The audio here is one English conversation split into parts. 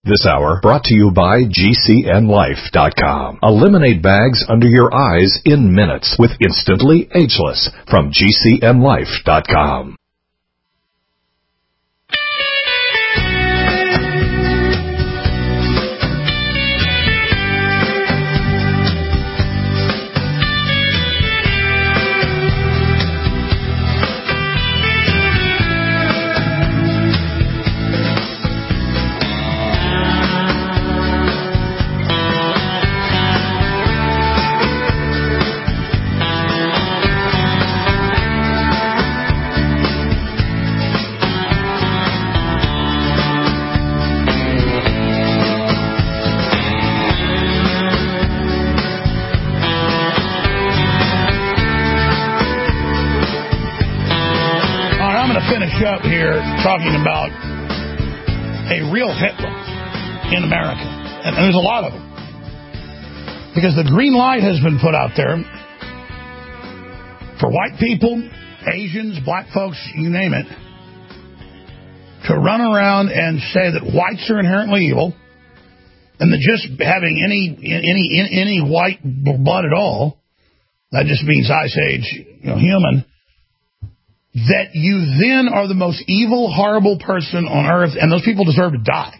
This hour brought to you by GCNLife.com. Eliminate bags under your eyes in minutes with Instantly Ageless from GCNLife.com. Up here talking about a real Hitler in America, and there's a lot of them, because the green light has been put out there for white people, Asians, black folks, you name it, to run around and say that whites are inherently evil, and that just having any white blood at all, that just means Ice Age, human, that you then are the most evil, horrible person on earth, and those people deserve to die.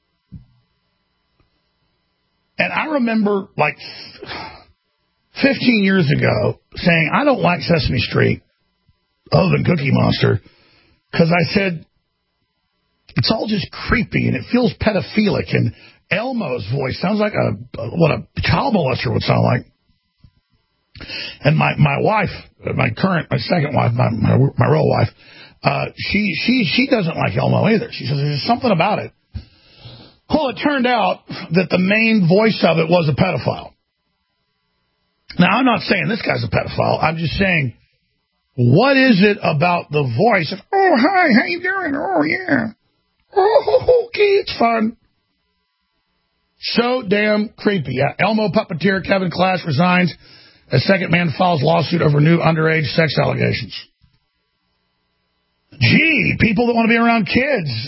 And I remember, 15 years ago, saying, I don't like Sesame Street, other than Cookie Monster, because I said, it's all just creepy, and it feels pedophilic, and Elmo's voice sounds like what a child molester would sound like. And my wife, my second wife, my real wife, she doesn't like Elmo either. She says there's something about it. Well, it turned out that the main voice of it was a pedophile. Now, I'm not saying this guy's a pedophile. I'm just saying, what is it about the voice of, oh, hi, how you doing? Oh, yeah. Oh, okay, it's fun. So damn creepy. Elmo puppeteer Kevin Clash resigns. A second man files lawsuit over new underage sex allegations. Gee, people that want to be around kids.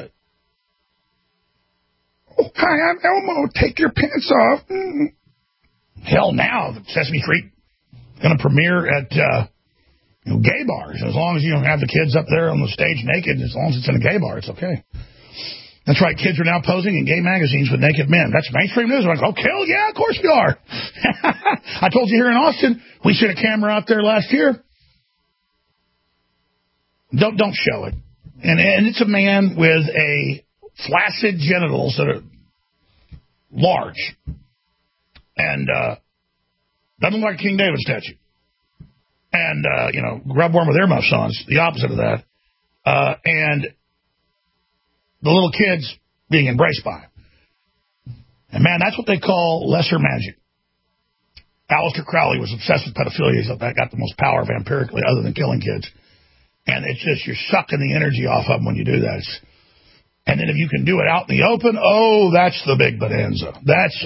Oh, hi, I'm Elmo. Take your pants off. Hell, now Sesame Street going to premiere at gay bars. As long as you don't have the kids up there on the stage naked, as long as it's in a gay bar, it's okay. That's right. Kids are now posing in gay magazines with naked men. That's mainstream news. I'm like, okay, yeah, of course we are. I told you here in Austin, we set a camera out there last year. Don't show it. And it's a man with a flaccid genitals that are large. And doesn't look like a King David statue. And, grub worm with earmuffs on. It's the opposite of that. And the little kids being embraced by him. And, man, that's what they call lesser magic. Aleister Crowley was obsessed with pedophilia. He got the most power vampirically other than killing kids. And it's just, you're sucking the energy off of them when you do that. And then if you can do it out in the open, oh, that's the big bonanza. That's,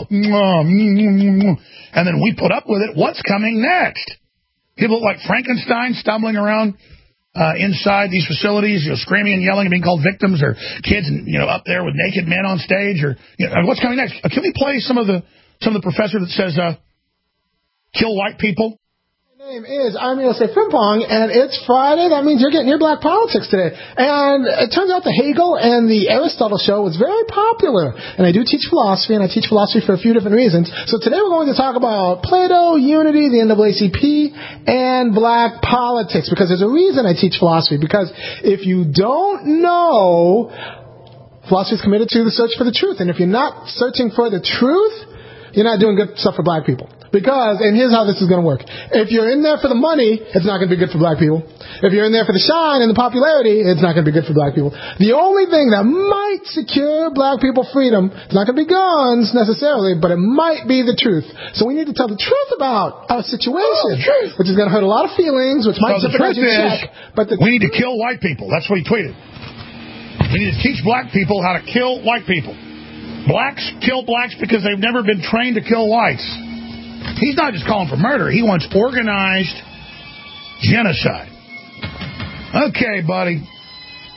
and then we put up with it. What's coming next? People like Frankenstein stumbling around inside these facilities, screaming and yelling and being called victims, or kids, up there with naked men on stage, or what's coming next? Can we play some of the professor that says, kill white people? My name is Armiose Frimpong, and it's Friday. That means you're getting your black politics today. And it turns out the Hegel and the Aristotle show was very popular. And I do teach philosophy, and I teach philosophy for a few different reasons. So today we're going to talk about Plato, unity, the NAACP, and black politics. Because there's a reason I teach philosophy. Because if you don't know, philosophy is committed to the search for the truth. And if you're not searching for the truth, you're not doing good stuff for black people. Because, and here's how this is going to work. If you're in there for the money, it's not going to be good for black people. If you're in there for the shine and the popularity, it's not going to be good for black people. The only thing that might secure black people freedom, it's not going to be guns necessarily, but it might be the truth. So we need to tell the truth about our situation, which is going to hurt a lot of feelings, which might surprise you check. But we need to kill white people. That's what he tweeted. We need to teach black people how to kill white people. Blacks kill blacks because they've never been trained to kill whites. He's not just calling for murder. He wants organized genocide. Okay, buddy.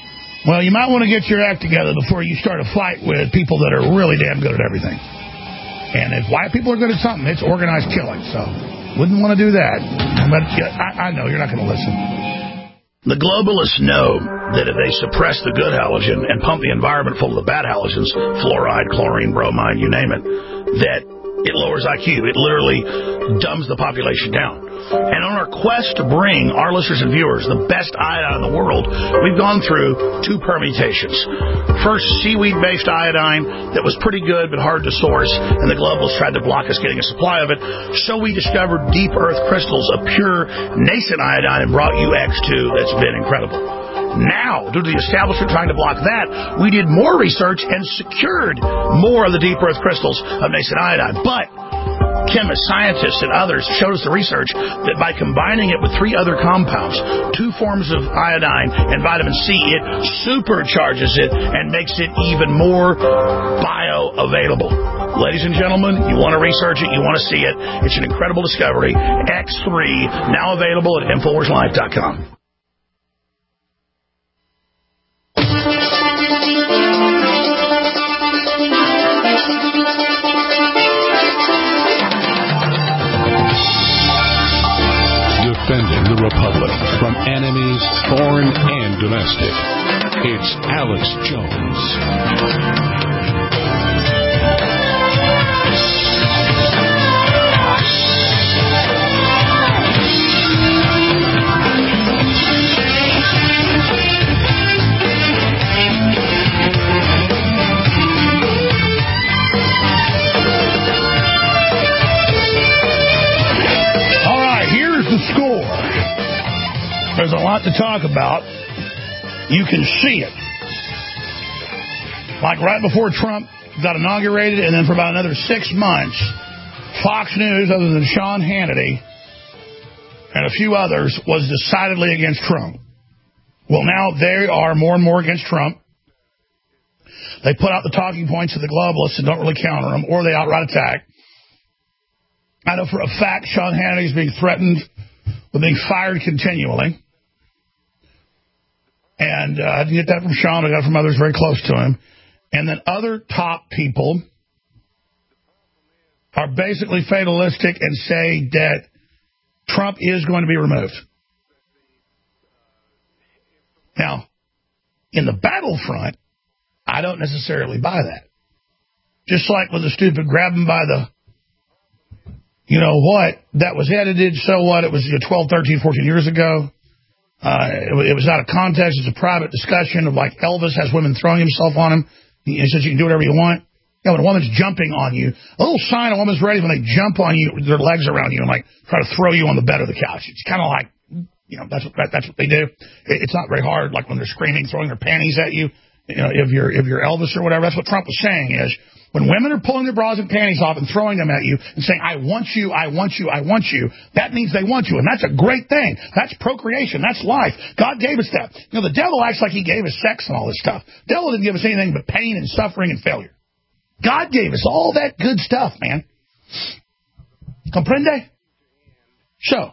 Well, you might want to get your act together before you start a fight with people that are really damn good at everything. And if white people are good at something, it's organized killing. So, wouldn't want to do that. But I know you're not going to listen. The globalists know that if they suppress the good halogen and pump the environment full of the bad halogens, fluoride, chlorine, bromide, you name it, that it lowers IQ. It literally dumbs the population down. And on our quest to bring our listeners and viewers the best iodine in the world, we've gone through 2 permutations. First, seaweed-based iodine that was pretty good but hard to source, and the globalists tried to block us getting a supply of it. So we discovered deep earth crystals of pure nascent iodine and brought you X2 that's been incredible. Now, due to the establishment trying to block that, we did more research and secured more of the deep earth crystals of nascent iodine. But chemists, scientists, and others showed us the research that by combining it with 3 other compounds, 2 forms of iodine and vitamin C, it supercharges it and makes it even more bioavailable. Ladies and gentlemen, you want to research it, you want to see it. It's an incredible discovery. X3, now available at InfoWarsLife.com. Defending the Republic from enemies, foreign and domestic. It's Alex Jones. Score. There's a lot to talk about. You can see it. Like right before Trump got inaugurated, and then for about another 6 months, Fox News, other than Sean Hannity and a few others, was decidedly against Trump. Well, now they are more and more against Trump. They put out the talking points of the globalists and don't really counter them, or they outright attack. I know for a fact Sean Hannity is being threatened with being fired continually. And I didn't get that from Sean. I got it from others very close to him. And then other top people are basically fatalistic and say that Trump is going to be removed. Now, in the battlefront, I don't necessarily buy that. Just like with the stupid grab him by the you know what, that was edited, so what, it was 12, 13, 14 years ago. It was out of context. It's a private discussion of like Elvis has women throwing himself on him. He says you can do whatever you want. Yeah, when a woman's jumping on you, a little sign a woman's ready when they jump on you, their legs around you and like try to throw you on the bed of the couch. It's kind of like, you know, that's what they do. It's not very hard, like when they're screaming, throwing their panties at you. You know, if you're Elvis or whatever, that's what Trump was saying is, when women are pulling their bras and panties off and throwing them at you and saying, I want you, I want you, I want you, that means they want you. And that's a great thing. That's procreation. That's life. God gave us that. You know, the devil acts like he gave us sex and all this stuff. The devil didn't give us anything but pain and suffering and failure. God gave us all that good stuff, man. Comprende? So,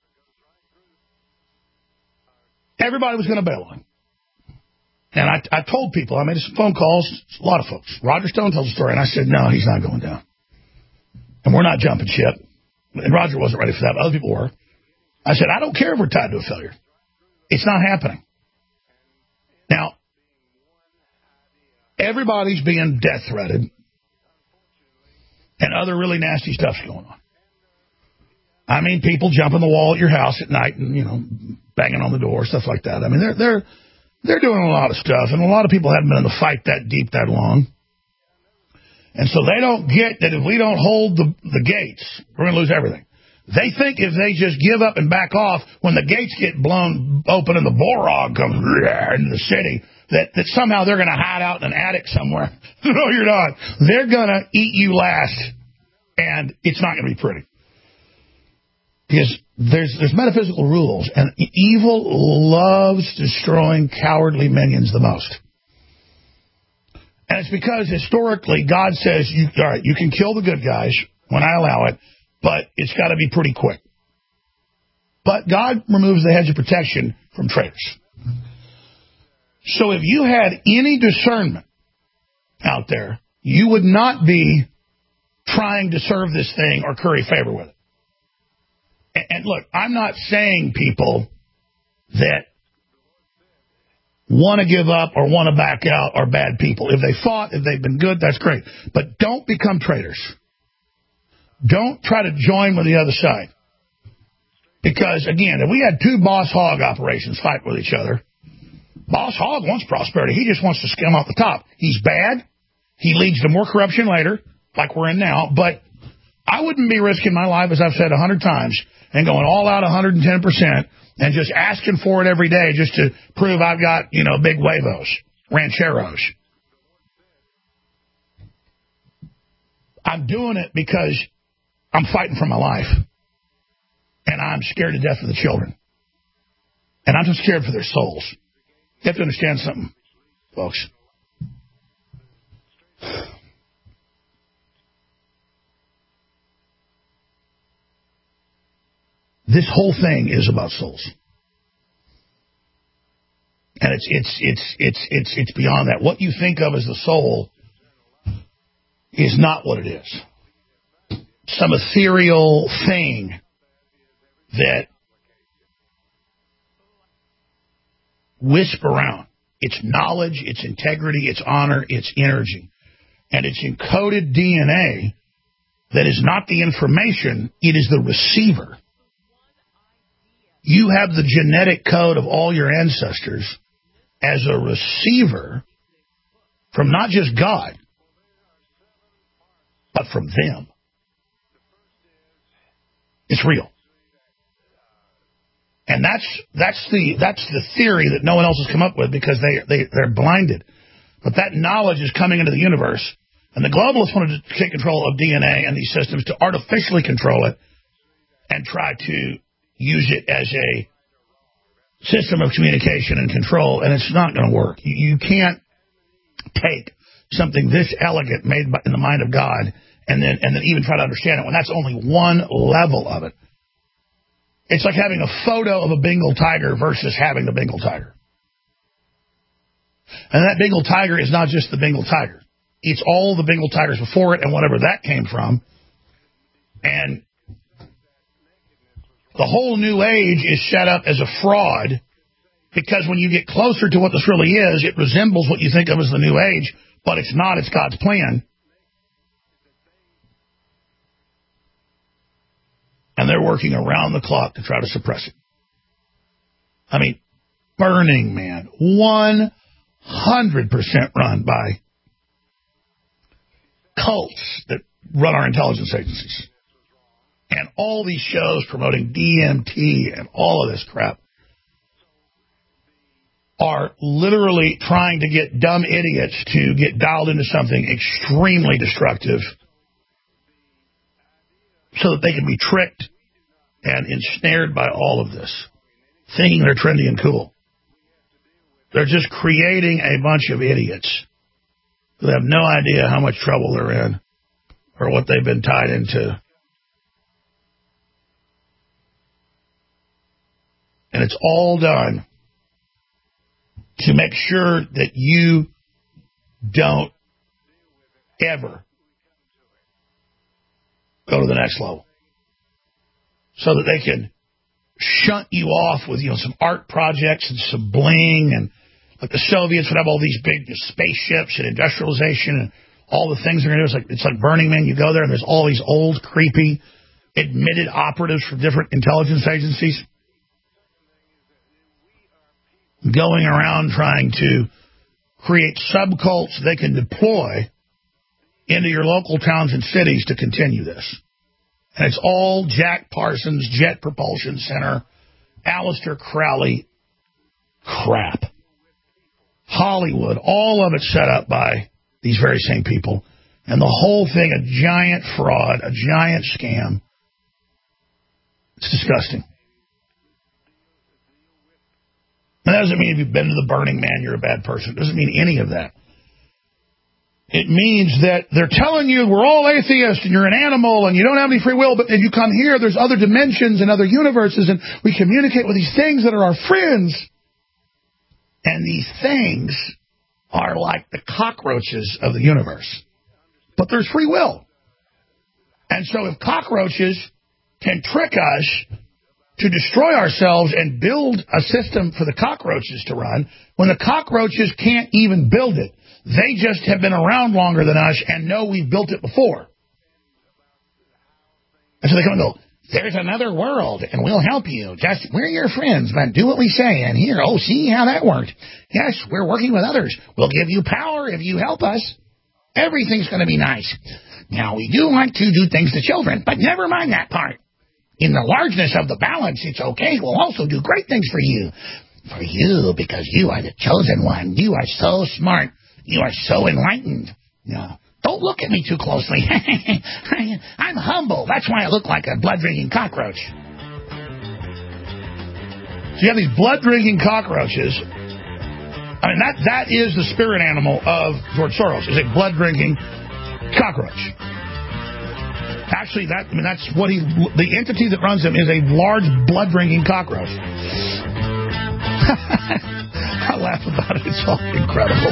everybody was going to bail on him. And I told people, I made some phone calls, a lot of folks. Roger Stone tells a story, and I said, no, he's not going down. And we're not jumping ship. And Roger wasn't ready for that, but other people were. I said, I don't care if we're tied to a failure. It's not happening. Now, everybody's being death threatened, and other really nasty stuff's going on. I mean, people jumping the wall at your house at night and, you know, banging on the door, stuff like that. I mean, they're doing a lot of stuff, and a lot of people haven't been in the fight that deep that long. And so they don't get that if we don't hold the gates, we're going to lose everything. They think if they just give up and back off, when the gates get blown open and the Borog comes into the city, that somehow they're going to hide out in an attic somewhere. No, you're not. They're going to eat you last, and it's not going to be pretty. Because there's metaphysical rules, and evil loves destroying cowardly minions the most. And it's because historically God says, all right, you can kill the good guys when I allow it, but it's got to be pretty quick. But God removes the hedge of protection from traitors. So if you had any discernment out there, you would not be trying to serve this thing or curry favor with it. And look, I'm not saying people that want to give up or want to back out are bad people. If they fought, if they've been good, that's great. But don't become traitors. Don't try to join with the other side. Because, again, if we had two Boss Hog operations fight with each other, Boss Hog wants prosperity. He just wants to skim off the top. He's bad. He leads to more corruption later, like we're in now. But I wouldn't be risking my life, as I've said 100 times, and going all out 110% and just asking for it every day just to prove I've got, big huevos, rancheros. I'm doing it because I'm fighting for my life. And I'm scared to death of the children. And I'm just scared for their souls. You have to understand something, folks. This whole thing is about souls. And it's beyond that. What you think of as the soul is not what it is. Some ethereal thing that wisp around. It's knowledge, it's integrity, it's honor, it's energy. And it's encoded DNA that is not the information, it is the receiver. You have the genetic code of all your ancestors as a receiver from not just God, but from them. It's real. And that's the theory that no one else has come up with because they're blinded. But that knowledge is coming into the universe. And the globalists wanted to take control of DNA and these systems to artificially control it and try to use it as a system of communication and control. And it's not going to work. You can't take something this elegant made in the mind of God and then even try to understand it when that's only one level of it. It's like having a photo of a Bengal tiger versus having the Bengal tiger. And that Bengal tiger is not just the Bengal tiger. It's all the Bengal tigers before it and whatever that came from. And the whole new age is set up as a fraud because when you get closer to what this really is, it resembles what you think of as the new age, but it's not. It's God's plan. And they're working around the clock to try to suppress it. I mean, Burning Man, 100% run by cults that run our intelligence agencies. And all these shows promoting DMT and all of this crap are literally trying to get dumb idiots to get dialed into something extremely destructive so that they can be tricked and ensnared by all of this, thinking they're trendy and cool. They're just creating a bunch of idiots who have no idea how much trouble they're in or what they've been tied into. And it's all done to make sure that you don't ever go to the next level. So that they can shunt you off with, some art projects and some bling. And like the Soviets would have all these big spaceships and industrialization and all the things they're going to do. It's like Burning Man. You go there and there's all these old, creepy, admitted operatives from different intelligence agencies going around trying to create subcults they can deploy into your local towns and cities to continue this. And it's all Jack Parsons, Jet Propulsion Center, Aleister Crowley crap. Hollywood, all of it set up by these very same people. And the whole thing, a giant fraud, a giant scam. It's disgusting. And that doesn't mean if you've been to the Burning Man, you're a bad person. It doesn't mean any of that. It means that they're telling you we're all atheists and you're an animal and you don't have any free will, but if you come here, there's other dimensions and other universes and we communicate with these things that are our friends. And these things are like the cockroaches of the universe. But there's free will. And so if cockroaches can trick us to destroy ourselves and build a system for the cockroaches to run, when the cockroaches can't even build it, they just have been around longer than us and know we've built it before. And so they come and go, there's another world, and we'll help you. Just, we're your friends, but do what we say. And here, oh, see how that worked. Yes, we're working with others. We'll give you power if you help us. Everything's going to be nice. Now, we do like to do things to children, but never mind that part. In the largeness of the balance, it's okay. We'll also do great things for you. For you, because you are the chosen one. You are so smart. You are so enlightened. No, don't look at me too closely. I'm humble. That's why I look like a blood-drinking cockroach. So you have these blood-drinking cockroaches. I mean, that is the spirit animal of George Soros, is a blood-drinking cockroach. Actually, that's what the entity that runs him is a large blood-drinking cockroach. I laugh about it. It's all incredible.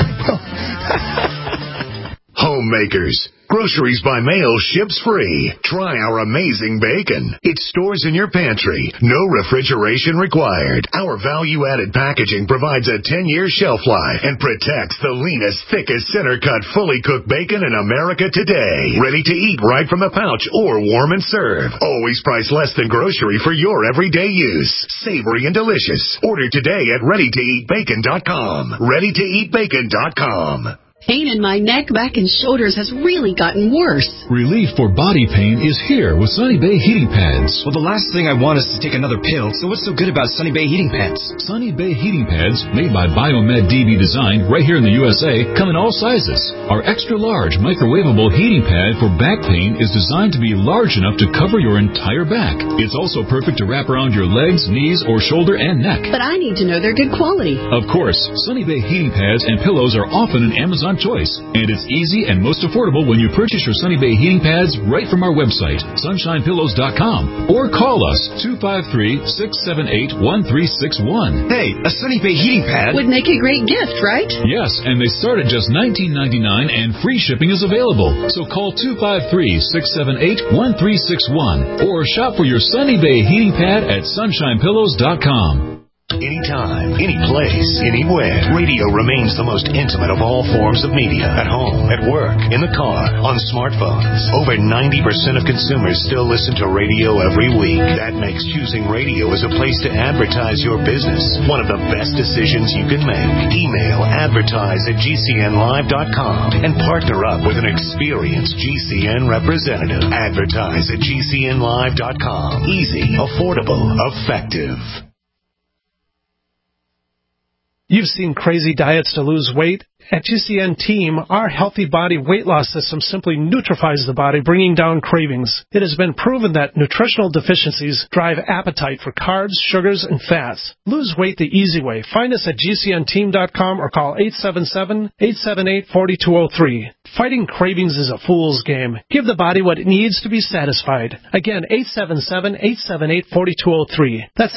Homemakers. Groceries by mail ships free. Try our amazing bacon. It stores in your pantry. No refrigeration required. Our value-added packaging provides a 10-year shelf life and protects the leanest, thickest, center-cut, fully cooked bacon in America today. Ready to eat right from the pouch or warm and serve. Always priced less than grocery for your everyday use. Savory and delicious. Order today at ReadyToEatBacon.com. ReadyToEatBacon.com. Pain in my neck, back, and shoulders has really gotten worse. Relief for body pain is here with Sunny Bay Heating Pads. Well, the last thing I want is to take another pill, so what's so good about Sunny Bay Heating Pads? Sunny Bay Heating Pads, made by Biomed DB Design right here in the USA, come in all sizes. Our extra-large microwavable heating pad for back pain is designed to be large enough to cover your entire back. It's also perfect to wrap around your legs, knees, or shoulder and neck. But I need to know they're good quality. Of course, Sunny Bay Heating Pads and pillows are often an Amazon choice, and it's easy and most affordable when you purchase your Sunny Bay Heating Pads right from our website, sunshinepillows.com, or call us 253-678-1361. Hey, a Sunny Bay Heating Pad would make a great gift, right? Yes, and they start at just $19.99 and free shipping is available. So call 253-678-1361 or shop for your Sunny Bay Heating Pad at sunshinepillows.com. Anytime, any place, anywhere. Radio remains the most intimate of all forms of media. At home, at work, in the car, on smartphones. Over 90% of consumers still listen to radio every week. That makes choosing radio as a place to advertise your business one of the best decisions you can make. Email advertise@gcnlive.com and partner up with an experienced GCN representative. Advertise@gcnlive.com. Easy, affordable, effective. You've seen crazy diets to lose weight. At GCN Team, our healthy body weight loss system simply neutralizes the body, bringing down cravings. It has been proven that nutritional deficiencies drive appetite for carbs, sugars, and fats. Lose weight the easy way. Find us at GCNteam.com or call 877-878-4203. Fighting cravings is a fool's game. Give the body what it needs to be satisfied. Again, 877-878-4203. That's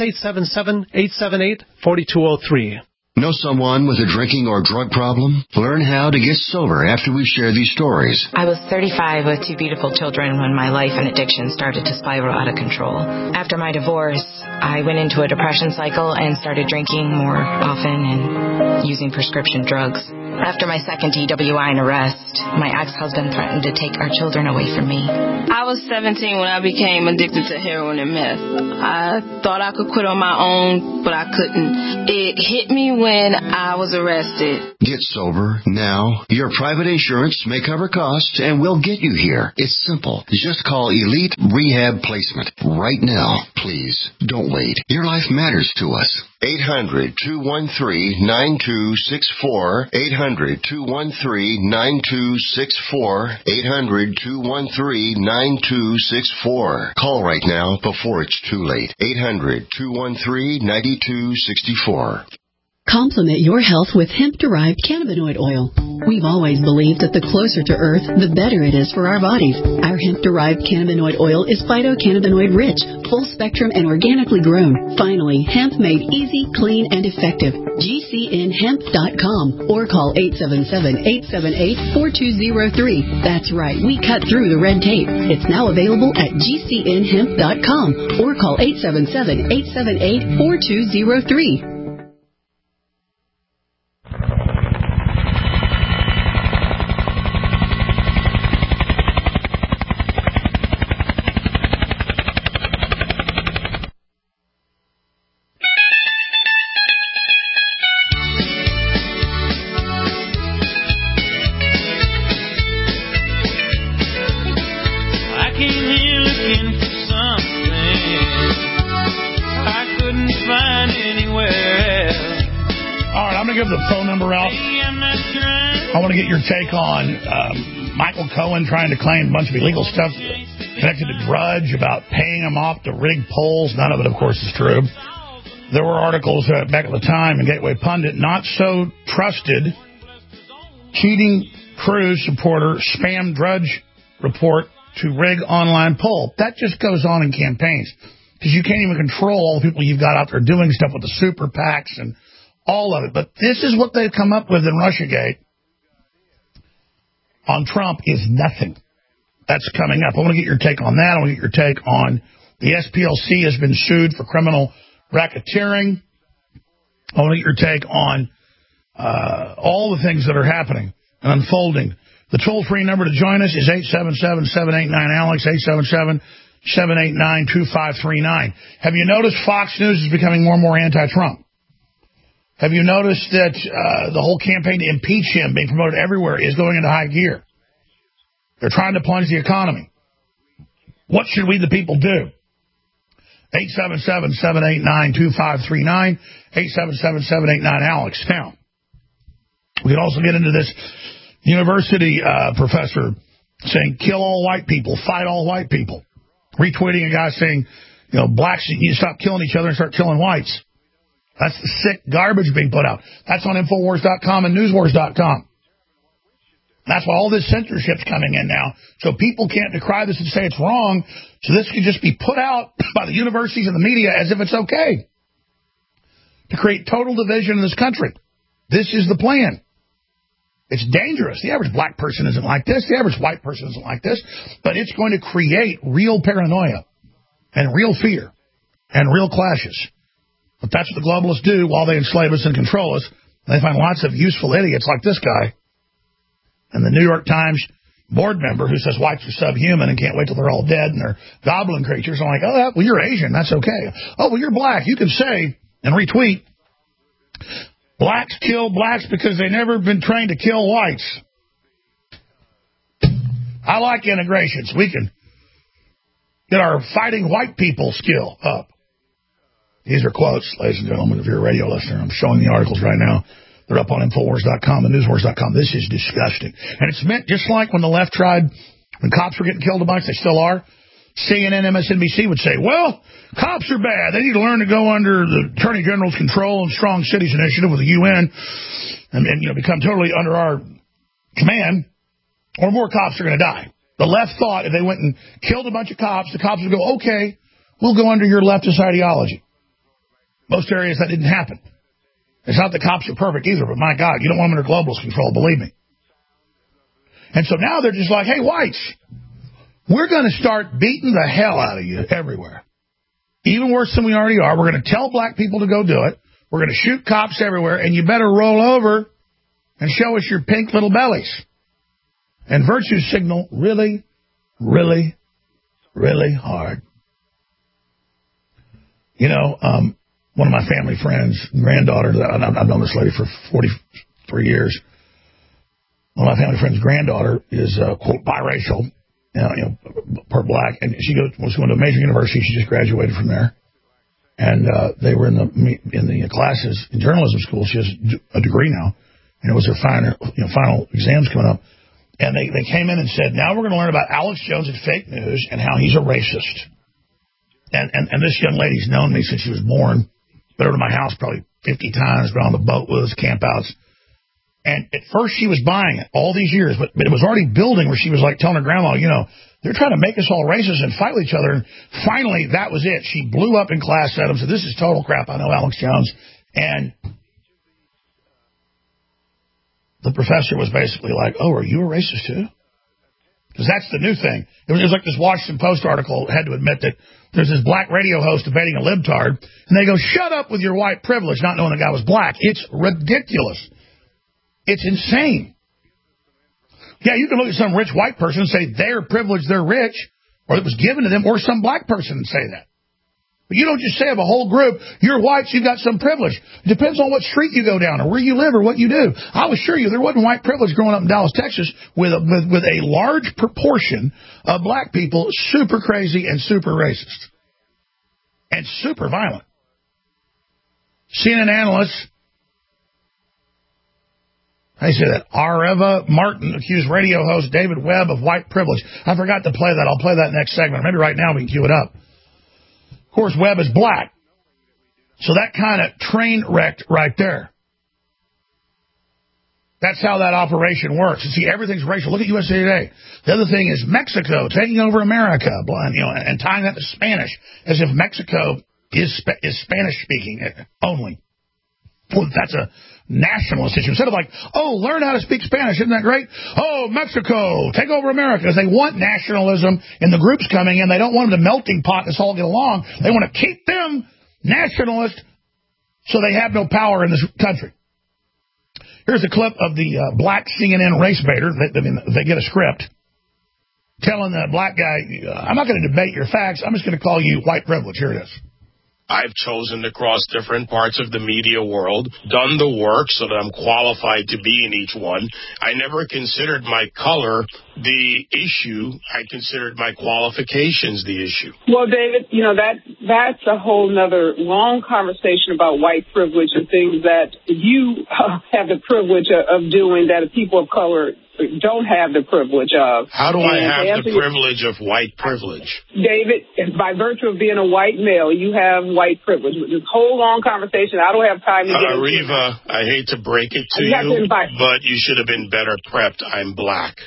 877-878-4203. Know someone with a drinking or drug problem? Learn how to get sober after we share these stories. I was 35 with two beautiful children when my life and addiction started to spiral out of control. After my divorce, I went into a depression cycle and started drinking more often and using prescription drugs. After my second DWI and arrest, my ex-husband threatened to take our children away from me. I was 17 when I became addicted to heroin and meth. I thought I could quit on my own, but I couldn't. It hit me when I was arrested. Get sober now. Your private insurance may cover costs and we'll get you here. It's simple. Just call Elite Rehab Placement right now. Please, don't wait. Your life matters to us. 800-213-9264. 800-213-9264. 800-213-9264. Call right now before it's too late. 800-213-9264. Complement your health with hemp-derived cannabinoid oil. We've always believed that the closer to Earth, the better it is for our bodies. Our hemp-derived cannabinoid oil is phytocannabinoid-rich, full-spectrum, and organically grown. Finally, hemp made easy, clean, and effective. GCNhemp.com or call 877-878-4203. That's right, we cut through the red tape. It's now available at GCNhemp.com or call 877-878-4203. I want to get your take on Michael Cohen trying to claim a bunch of illegal stuff connected to Drudge about paying him off to rig polls. None of it, of course, is true. There were articles back at the time in Gateway Pundit, not so trusted. Cheating Cruz supporter spam Drudge report to rig online poll. That just goes on in campaigns because you can't even control all the people you've got out there doing stuff with the super PACs and all of it. But this is what they've come up with in Russiagate on Trump is nothing. That's coming up. I want to get your take on that. I want to get your take on the SPLC has been sued for criminal racketeering. I want to get your take on all the things that are happening and unfolding. The toll-free number to join us is 877-789-ALEX, 877-789-2539. Have you noticed Fox News is becoming more and more anti-Trump? Have you noticed that the whole campaign to impeach him being promoted everywhere is going into high gear? They're trying to plunge the economy. What should we, the people, do? 877-789-2539, 877-789-ALEX. Now, we can also get into this university professor saying, kill all white people, fight all white people. Retweeting a guy saying, blacks, you need to stop killing each other and start killing whites. That's the sick garbage being put out. That's on Infowars.com and Newswars.com. That's why all this censorship's coming in now. So people can't decry this and say it's wrong. So this can just be put out by the universities and the media as if it's okay to create total division in this country. This is the plan. It's dangerous. The average black person isn't like this. The average white person isn't like this. But it's going to create real paranoia and real fear and real clashes. But that's what the globalists do while they enslave us and control us. And they find lots of useful idiots like this guy and the New York Times board member who says whites are subhuman and can't wait till they're all dead and they're goblin creatures. I'm like, oh, well, you're Asian. That's okay. Oh, well, you're black. You can say and retweet, blacks kill blacks because they've never been trained to kill whites. I like integration so we can get our fighting white people skill up. These are quotes, ladies and gentlemen, if you're a radio listener. I'm showing the articles right now. They're up on Infowars.com and Newswars.com. This is disgusting. And it's meant just like when the left tried, when cops were getting killed a bunch, they still are. CNN, MSNBC would say, well, cops are bad. They need to learn to go under the Attorney General's control and Strong Cities Initiative with the UN and become totally under our command, or more cops are going to die. The left thought if they went and killed a bunch of cops, the cops would go, okay, we'll go under your leftist ideology. Most areas that didn't happen. It's not that cops are perfect either, but my God, you don't want them under globalist control, believe me. And so now they're just like, hey, whites, we're going to start beating the hell out of you everywhere. Even worse than we already are. We're going to tell black people to go do it. We're going to shoot cops everywhere, and you better roll over and show us your pink little bellies. And virtue signal really, really, really hard. One of my family friends, granddaughter, I've known this lady for 43 years. One of my family friends' granddaughter is, quote, biracial, part black, and she was going to a major university. She just graduated from there. And they were in the classes in journalism school. She has a degree now, and it was her final exams coming up. And they came in and said, now we're going to learn about Alex Jones and fake news and how he's a racist. And this young lady's known me since she was born. Been over to my house probably 50 times, been on the boat with us, campouts. And at first she was buying it all these years, but it was already building where she was like telling her grandma, you know, they're trying to make us all racist and fight with each other. And finally, that was it. She blew up in class at him, said, this is total crap. I know Alex Jones. And the professor was basically like, oh, are you a racist too? Because that's the new thing. It was like this Washington Post article had to admit that there's this black radio host debating a libtard, and they go, shut up with your white privilege, not knowing the guy was black. It's ridiculous. It's insane. Yeah, you can look at some rich white person and say they're privileged, they're rich, or it was given to them, or some black person and say that. But you don't just say of a whole group, you're white, so you've got some privilege. It depends on what street you go down or where you live or what you do. I'll assure you there wasn't white privilege growing up in Dallas, Texas, with a large proportion of black people super crazy and super racist and super violent. CNN analysts, I say that, Areva Martin accused radio host David Webb of white privilege. I forgot to play that. I'll play that next segment. Maybe right now we can cue it up. Of course, Webb is black. So that kind of train wrecked right there. That's how that operation works. And see, everything's racial. Look at USA Today. The other thing is Mexico taking over America, you know, and tying that to Spanish, as if Mexico is Spanish-speaking only. Well, that's a nationalist issue. Instead of like, oh, learn how to speak Spanish, isn't that great? Oh, Mexico, take over America. Because they want nationalism in the groups coming in. They don't want them to melting pot and us all get along. They want to keep them nationalist so they have no power in this country. Here's a clip of the black CNN race baiter. They get a script telling the black guy, I'm not going to debate your facts. I'm just going to call you white privilege. Here it is. I've chosen to cross different parts of the media world, done the work so that I'm qualified to be in each one. I never considered my color the issue. I considered my qualifications the issue. Well, David, you know, that's a whole nother long conversation about white privilege and things that you have the privilege of doing that people of color don't have the privilege of. How do I have the privilege of white privilege? David, by virtue of being a white male, you have white privilege. This whole long conversation, I don't have time to get into. Reva, I hate to break it to you, but you should have been better prepped. I'm black.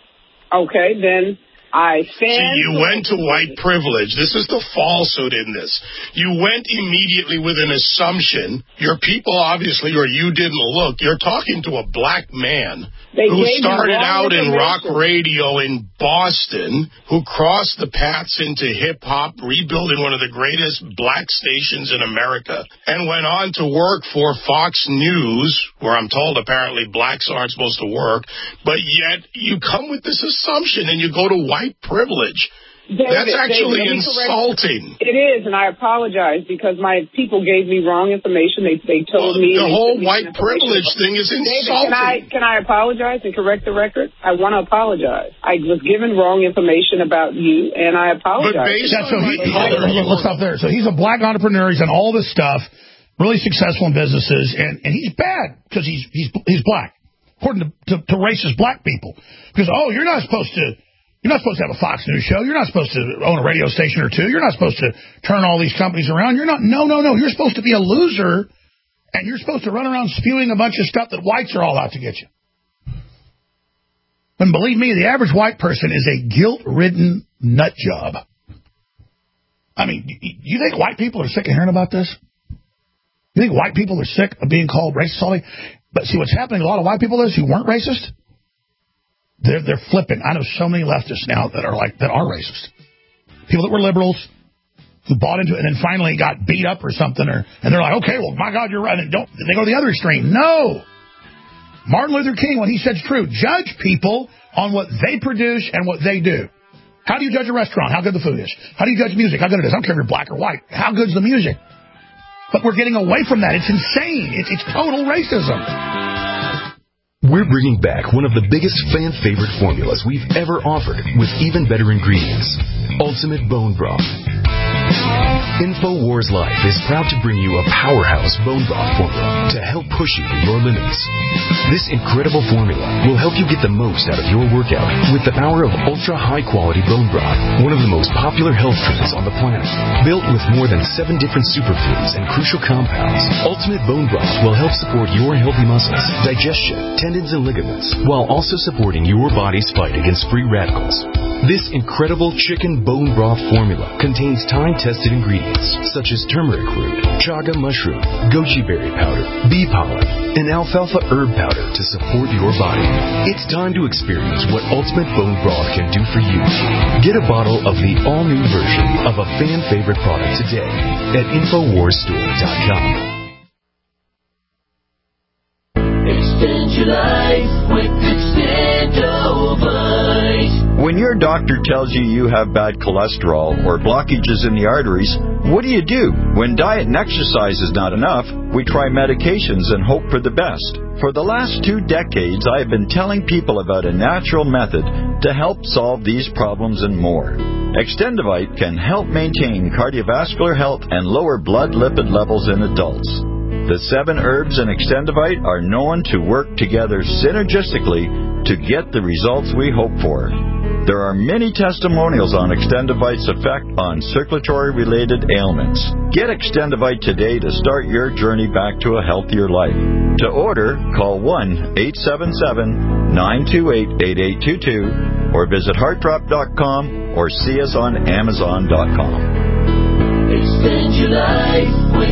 Okay, then I stand. See, you went to white privilege. This is the falsehood in this. You went immediately with an assumption. Your people, obviously, or you didn't look. You're talking to a black man who started out in rock radio in Boston, who crossed the paths into hip-hop, rebuilding one of the greatest black stations in America, and went on to work for Fox News, where I'm told apparently blacks aren't supposed to work, but yet you come with this assumption and you go to white privilege. That's actually insulting. It is, and I apologize because my people gave me wrong information. They told me the whole white privilege thing is insulting. David, can I apologize and correct the record? I want to apologize. I was given wrong information about you, and I apologize. Let's stop there. So he's a black entrepreneur. He's done all this stuff, really successful in businesses, and he's bad because he's black, according to racist black people. Because you're not supposed to have a Fox News show. You're not supposed to own a radio station or two. You're not supposed to turn all these companies around. You're not. No. You're supposed to be a loser, and you're supposed to run around spewing a bunch of stuff that whites are all out to get you. And believe me, the average white person is a guilt-ridden nut job. I mean, you think white people are sick of hearing about this? You think white people are sick of being called racist? But see, what's happening, a lot of white people who weren't racist, they're flipping. I know so many leftists now that are racist. People that were liberals who bought into it and then finally got beat up or something, and they're like, okay, well, my God, you're right. And they go to the other extreme. No. Martin Luther King, what he said is true. Judge people on what they produce and what they do. How do you judge a restaurant? How good the food is. How do you judge music? How good it is. I don't care if you're black or white. How good's the music? But we're getting away from that. It's insane. It's total racism. We're bringing back one of the biggest fan-favorite formulas we've ever offered with even better ingredients. Ultimate Bone Broth. InfoWars Life is proud to bring you a powerhouse bone broth formula to help push you to your limits. This incredible formula will help you get the most out of your workout with the power of ultra-high-quality bone broth, one of the most popular health drinks on the planet. Built with more than 7 different superfoods and crucial compounds, Ultimate Bone Broth will help support your healthy muscles, digestion, tendons, and ligaments, while also supporting your body's fight against free radicals. This incredible chicken bone broth formula contains time-tested ingredients such as turmeric root, chaga mushroom, goji berry powder, bee pollen, and alfalfa herb powder to support your body. It's time to experience what Ultimate Bone Broth can do for you. Get a bottle of the all-new version of a fan-favorite product today at InfoWarsStore.com. Extend your life with Extendovite. When your doctor tells you you have bad cholesterol or blockages in the arteries, what do you do? When diet and exercise is not enough, we try medications and hope for the best. For the last 2 decades, I have been telling people about a natural method to help solve these problems and more. Extendovite can help maintain cardiovascular health and lower blood lipid levels in adults. The 7 herbs in Extendovite are known to work together synergistically to get the results we hope for. There are many testimonials on Extendovite's effect on circulatory-related ailments. Get Extendovite today to start your journey back to a healthier life. To order, call 1-877-928-8822 or visit heartdrop.com or see us on amazon.com. Extend your life with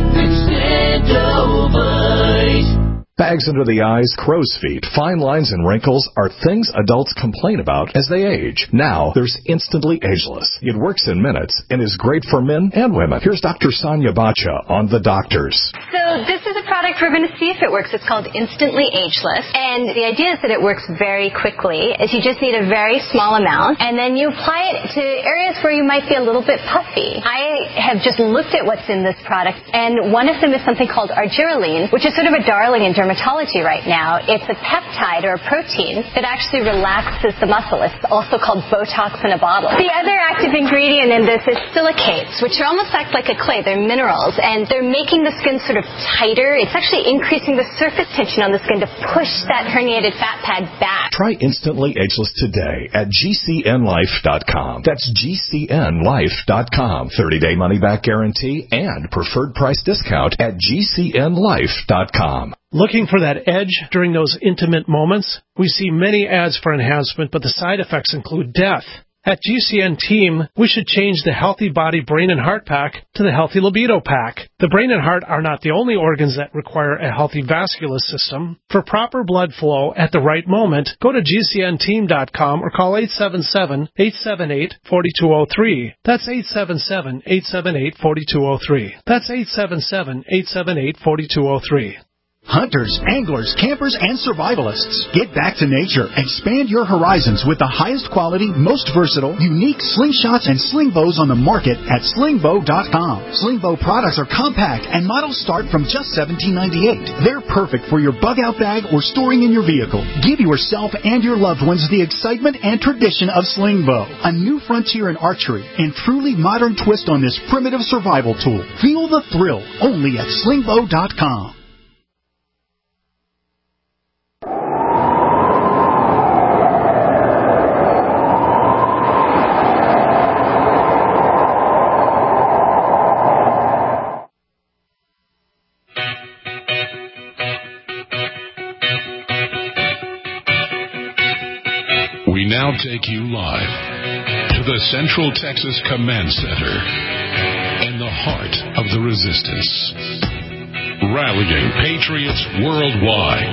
Extendovite. Bags under the eyes, crow's feet, fine lines, and wrinkles are things adults complain about as they age. Now, there's Instantly Ageless. It works in minutes and is great for men and women. Here's Dr. Sonia Bacha on The Doctors. So this is a product we're going to see if it works. It's called Instantly Ageless. And the idea is that it works very quickly. Is you just need a very small amount, and then you apply it to areas where you might be a little bit puffy. I have just looked at what's in this product, and one of them is something called argireline, which is sort of a darling in dermatology right now. It's a peptide or a protein that actually relaxes the muscle. It's also called Botox in a bottle. The other active ingredient in this is silicates, which are almost act like a clay. They're minerals, and they're making the skin sort of tighter. It's actually increasing the surface tension on the skin to push that herniated fat pad back. Try Instantly Ageless today at GCNlife.com. That's GCNlife.com. 30-day money-back guarantee and preferred price discount at GCNlife.com. Looking for that edge during those intimate moments? We see many ads for enhancement, but the side effects include death. At GCN Team, we should change the Healthy Body Brain and Heart Pack to the Healthy Libido Pack. The brain and heart are not the only organs that require a healthy vascular system. For proper blood flow at the right moment, go to GCNteam.com or call 877-878-4203. That's 877-878-4203. That's 877-878-4203. Hunters, anglers, campers, and survivalists, get back to nature. Expand your horizons with the highest quality, most versatile, unique slingshots and sling bows on the market at slingbow.com. Slingbow products are compact and models start from just $17.98. They're perfect for your bug-out bag or storing in your vehicle. Give yourself and your loved ones the excitement and tradition of Slingbow, a new frontier in archery and truly modern twist on this primitive survival tool. Feel the thrill only at slingbow.com. We now take you live to the Central Texas Command Center in the heart of the resistance. Rallying patriots worldwide.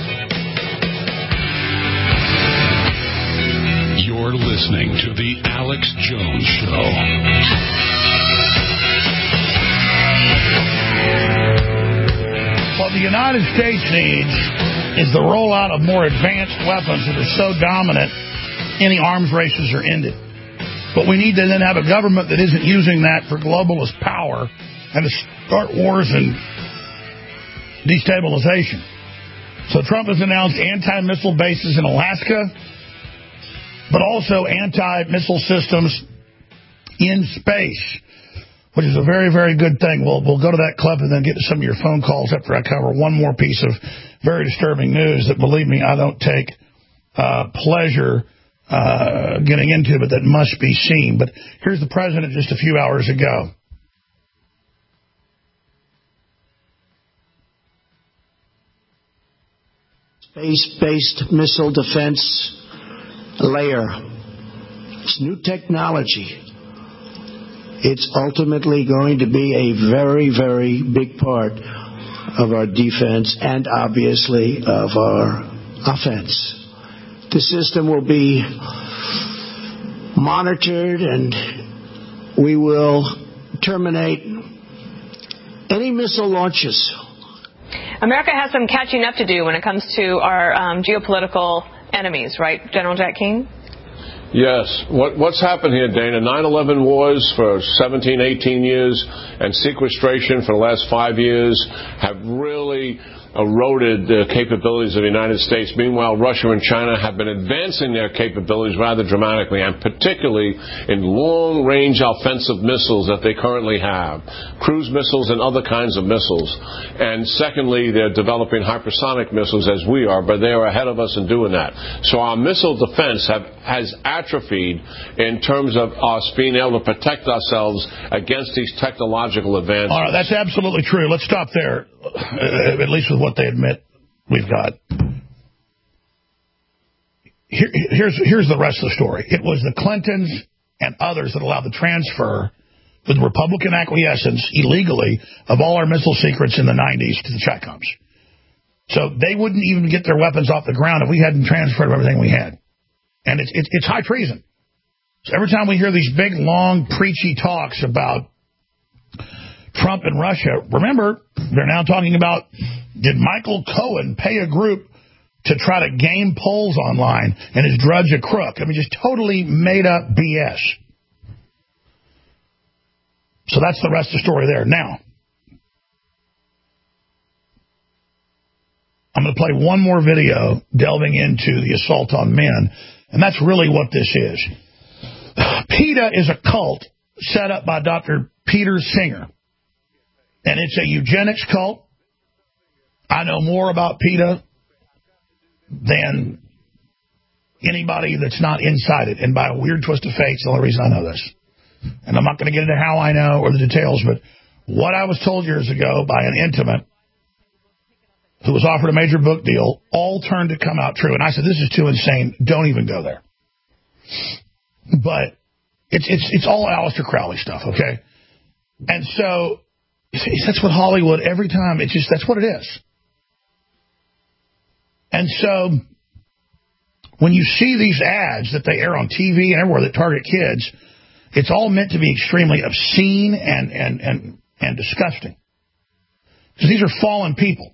You're listening to The Alex Jones Show. What the United States needs is the rollout of more advanced weapons that are so dominant any arms races are ended. But we need to then have a government that isn't using that for globalist power and to start wars and destabilization. So Trump has announced anti-missile bases in Alaska, but also anti-missile systems in space. which is a very, very good thing. We'll go to that clip and then get to some of your phone calls after I cover one more piece of very disturbing news that, believe me, I don't take pleasure getting into, but that must be seen. But here's the president just a few hours ago. Space-based missile defense layer. It's new technology. It's ultimately going to be a very, very big part of our defense and obviously of our offense. The system will be monitored and we will terminate any missile launches. America has some catching up to do when it comes to our geopolitical enemies, right, General Jack King? Yes. What's happened here, Dana? 9/11 wars for 17, 18 years and sequestration for the last 5 years have really eroded the capabilities of the United States. Meanwhile, Russia and China have been advancing their capabilities rather dramatically, and particularly in long-range offensive missiles that they currently have, cruise missiles and other kinds of missiles. And secondly, they're developing hypersonic missiles as we are, but they are ahead of us in doing that. So our missile defense has atrophied in terms of us being able to protect ourselves against these technological advances. All right, that's absolutely true. Let's stop there, at least with what they admit we've got. Here's the rest of the story. It was the Clintons and others that allowed the transfer with Republican acquiescence illegally of all our missile secrets in the 90s to the Checoms. So they wouldn't even get their weapons off the ground if we hadn't transferred everything we had. And it's high treason. So every time we hear these big, long, preachy talks about Trump and Russia, remember, they're now talking about, did Michael Cohen pay a group to try to game polls online, and is Drudge a crook? I mean, just totally made up BS. So that's the rest of the story there. Now, I'm going to play one more video delving into the assault on men, and that's really what this is. PETA is a cult set up by Dr. Peter Singer, and it's a eugenics cult. I know more about PETA than anybody that's not inside it, and by a weird twist of fate, it's the only reason I know this. And I'm not going to get into how I know or the details, but what I was told years ago by an intimate who was offered a major book deal, all turned to come out true. And I said, this is too insane. Don't even go there. But it's all Aleister Crowley stuff, okay? And so that's what Hollywood, every time, that's what it is. And so when you see these ads that they air on TV and everywhere that target kids, it's all meant to be extremely obscene and disgusting. Because these are fallen people.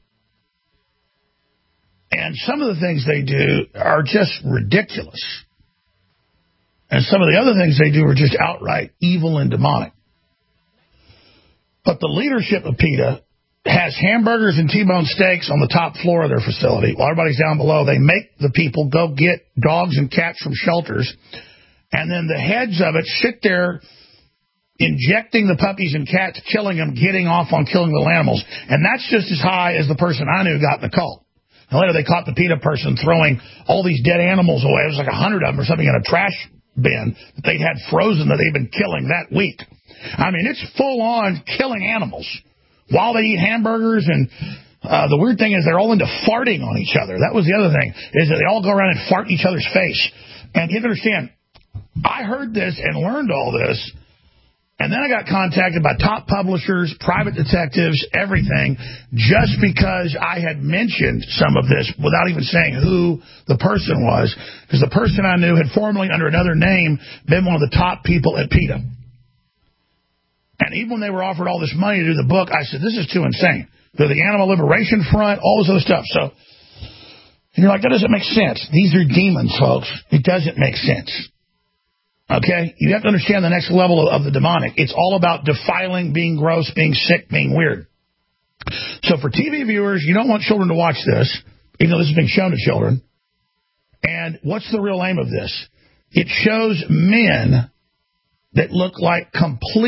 And some of the things they do are just ridiculous. And some of the other things they do are just outright evil and demonic. But the leadership of PETA has hamburgers and T-bone steaks on the top floor of their facility. While everybody's down below, they make the people go get dogs and cats from shelters. And then the heads of it sit there injecting the puppies and cats, killing them, getting off on killing little animals. And that's just as high as the person I knew got in the cult. And later they caught the PETA person throwing all these dead animals away. It was like 100 of them or something in a trash bin that they'd had frozen that they'd been killing that week. I mean, it's full-on killing animals while they eat hamburgers. And the weird thing is they're all into farting on each other. That was the other thing, is that they all go around and fart in each other's face. And you have to understand, I heard this and learned all this, and then I got contacted by top publishers, private detectives, everything, just because I had mentioned some of this without even saying who the person was, because the person I knew had formerly, under another name, been one of the top people at PETA. And even when they were offered all this money to do the book, I said, this is too insane. They're the Animal Liberation Front, all this other stuff. So, and you're like, that doesn't make sense. These are demons, folks. It doesn't make sense. Okay? You have to understand the next level of the demonic. It's all about defiling, being gross, being sick, being weird. So for TV viewers, you don't want children to watch this, even though this is being shown to children. And what's the real aim of this? It shows men that look like complete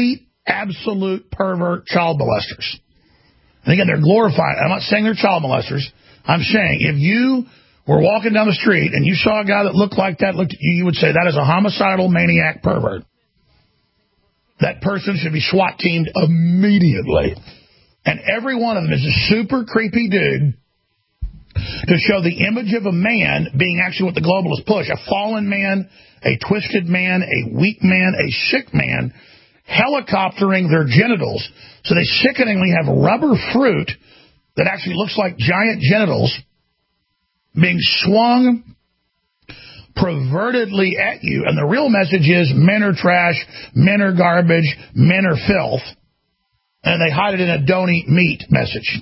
absolute pervert child molesters. And again, they're glorified. I'm not saying they're child molesters. I'm saying if you were walking down the street and you saw a guy that looked like that, looked at you, you would say that is a homicidal maniac pervert. That person should be SWAT teamed immediately. And every one of them is a super creepy dude to show the image of a man being actually what the globalists push, a fallen man, a twisted man, a weak man, a sick man, helicoptering their genitals. So they sickeningly have rubber fruit that actually looks like giant genitals being swung pervertedly at you. And the real message is men are trash, men are garbage, men are filth. And they hide it in a don't eat meat message.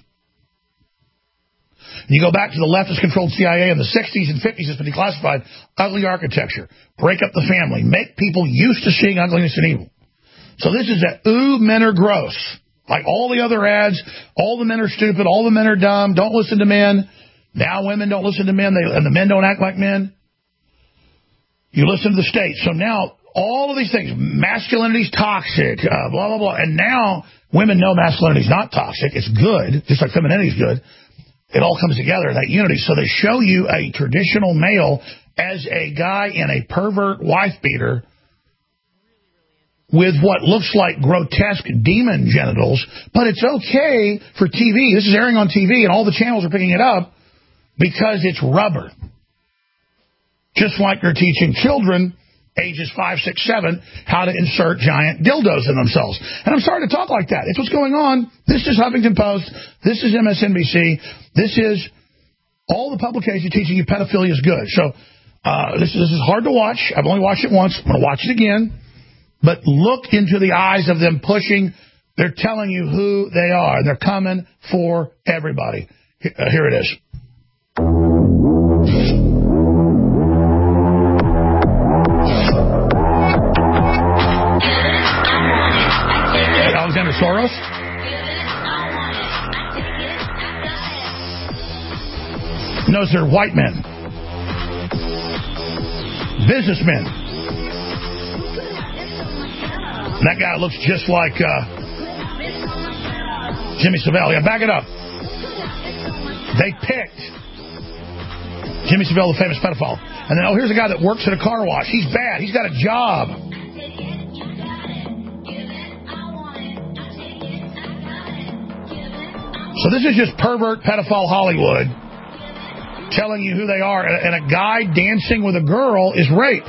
You go back to the leftist-controlled CIA in the 60s and 50s, it's been declassified, ugly architecture, break up the family, make people used to seeing ugliness and evil. So this is that, ooh, men are gross. Like all the other ads, all the men are stupid, all the men are dumb, don't listen to men. Now women don't listen to men, and the men don't act like men. You listen to the state. So now all of these things, masculinity's toxic, blah, blah, blah. And now women know masculinity's not toxic. It's good, just like femininity's good. It all comes together in that unity. So they show you a traditional male as a guy in a pervert wife beater with what looks like grotesque demon genitals, but it's okay for TV. This is airing on TV, and all the channels are picking it up because it's rubber. Just like they're teaching children, ages 5, 6, 7, how to insert giant dildos in themselves. And I'm starting to talk like that. It's what's going on. This is Huffington Post. This is MSNBC. This is all the publications teaching you pedophilia is good. So this is hard to watch. I've only watched it once. I'm going to watch it again. But look into the eyes of them pushing. They're telling you who they are. They're coming for everybody. Here it is. Alexander Soros? No, they're white men. Businessmen. That guy looks just like Jimmy Savile. Yeah, back it up. They picked Jimmy Savile, the famous pedophile. And then, here's a guy that works at a car wash. He's bad. He's got a job. So this is just pervert pedophile Hollywood telling you who they are. And a guy dancing with a girl is rape.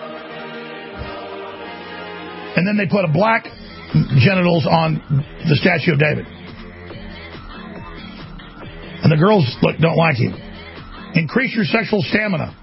And then they put a black genitals on the statue of David. And the girls don't like him. Increase your sexual stamina.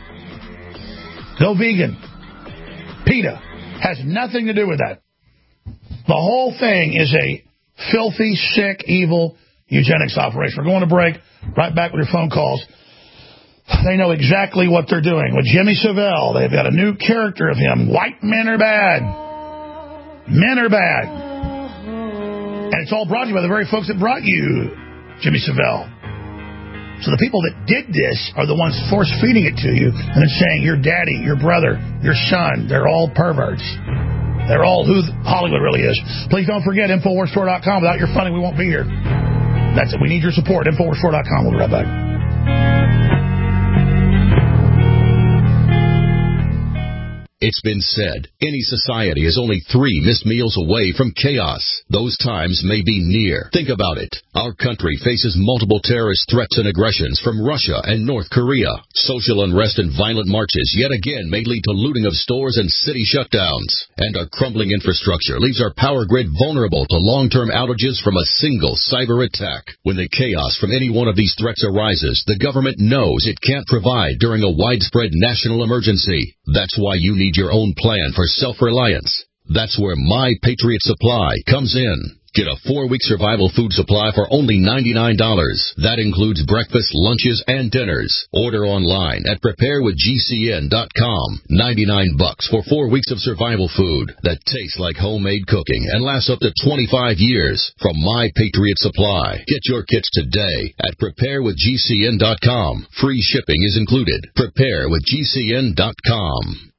Go vegan. PETA has nothing to do with that. The whole thing is a filthy, sick, evil eugenics operation. We're going to break. Right back with your phone calls. They know exactly what they're doing. With Jimmy Savile, they've got a new character of him. White men are bad. Men are bad. And it's all brought to you by the very folks that brought you Jimmy Savile. So the people that did this are the ones force-feeding it to you and then saying your daddy, your brother, your son, they're all perverts. They're all who Hollywood really is. Please don't forget InfoWarsStore.com. Without your funding, we won't be here. That's it. We need your support. InfoWarsStore.com. We'll be right back. It's been said, any society is only 3 missed meals away from chaos. Those times may be near. Think about it. Our country faces multiple terrorist threats and aggressions from Russia and North Korea. Social unrest and violent marches yet again may lead to looting of stores and city shutdowns. And our crumbling infrastructure leaves our power grid vulnerable to long-term outages from a single cyber attack. When the chaos from any one of these threats arises, the government knows it can't provide during a widespread national emergency. That's why you need your own plan for self-reliance. That's where My Patriot Supply comes in. Get a 4-week survival food supply for only $99. That includes breakfast, lunches, and dinners. Order online at preparewithgcn.com. $99 for 4 weeks of survival food that tastes like homemade cooking and lasts up to 25 years from My Patriot Supply. Get your kits today at preparewithgcn.com. Free shipping is included. Preparewithgcn.com.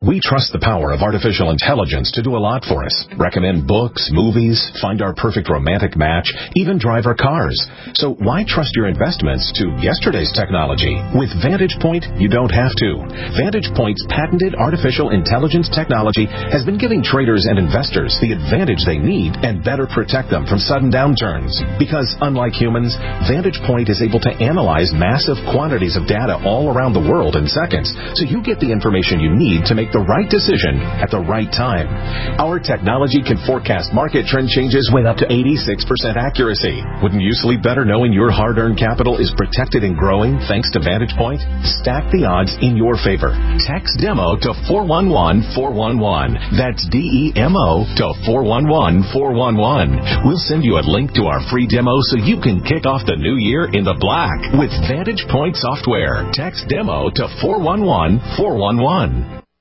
We trust the power of artificial intelligence to do a lot for us. Recommend books, movies, find our perfect romantic match, even drive our cars. So why trust your investments to yesterday's technology? With Vantage Point, you don't have to. Vantage Point's patented artificial intelligence technology has been giving traders and investors the advantage they need and better protect them from sudden downturns. Because unlike humans, Vantage Point is able to analyze massive quantities of data all around the world in seconds, so you get the information you need to make the right decision at the right time. Our technology can forecast market trend changes with up to 86% accuracy. Wouldn't you sleep better knowing your hard-earned capital is protected and growing thanks to Vantage Point? Stack the odds in your favor. Text DEMO to 411411. That's DEMO to 411411. We'll send you a link to our free demo so you can kick off the new year in the black with Vantage Point software. Text DEMO to 411411.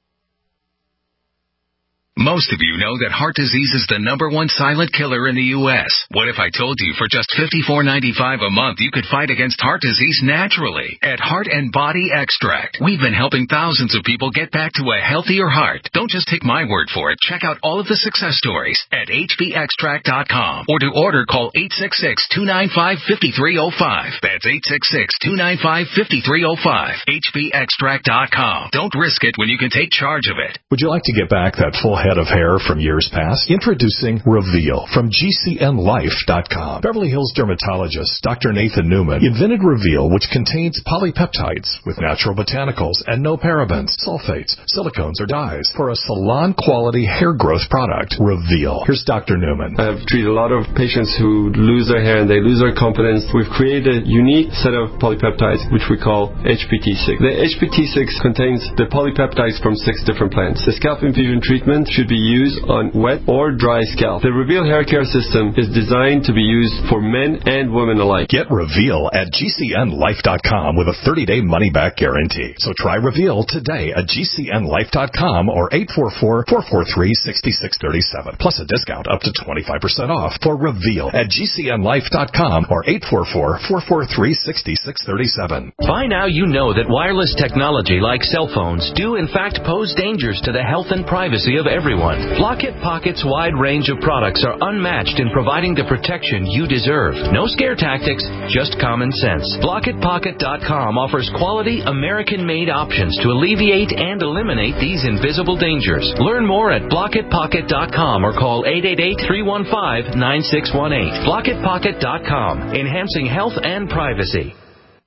Most of you know that heart disease is the #1 silent killer in the U.S. What if I told you for just $54.95 a month you could fight against heart disease naturally at Heart and Body Extract? We've been helping thousands of people get back to a healthier heart. Don't just take my word for it. Check out all of the success stories at hbextract.com, or to order, call 866-295-5305. That's 866-295-5305. hbextract.com. Don't risk it when you can take charge of it. Would you like to get back that full head of hair from years past? Introducing Reveal from GCNlife.com. Beverly Hills dermatologist Dr. Nathan Newman invented Reveal, which contains polypeptides with natural botanicals and no parabens, sulfates, silicones, or dyes for a salon-quality hair growth product. Reveal. Here's Dr. Newman. I've treated a lot of patients who lose their hair and they lose their confidence. We've created a unique set of polypeptides, which we call HPT6. The HPT6 contains the polypeptides from 6 different plants. The scalp infusion treatment should be used on wet or dry scalp. The Reveal hair care system is designed to be used for men and women alike. Get Reveal at GCNlife.com with a 30-day money-back guarantee. So try Reveal today at GCNlife.com or 844-443-6637. Plus a discount up to 25% off for Reveal at GCNlife.com or 844-443-6637. By now you know that wireless technology like cell phones do in fact pose dangers to the health and privacy of everyone. Blockit Pocket's wide range of products are unmatched in providing the protection you deserve. No scare tactics, just common sense. BlockitPocket.com offers quality American-made options to alleviate and eliminate these invisible dangers. Learn more at BlockitPocket.com or call 888-315-9618. BlockitPocket.com, enhancing health and privacy.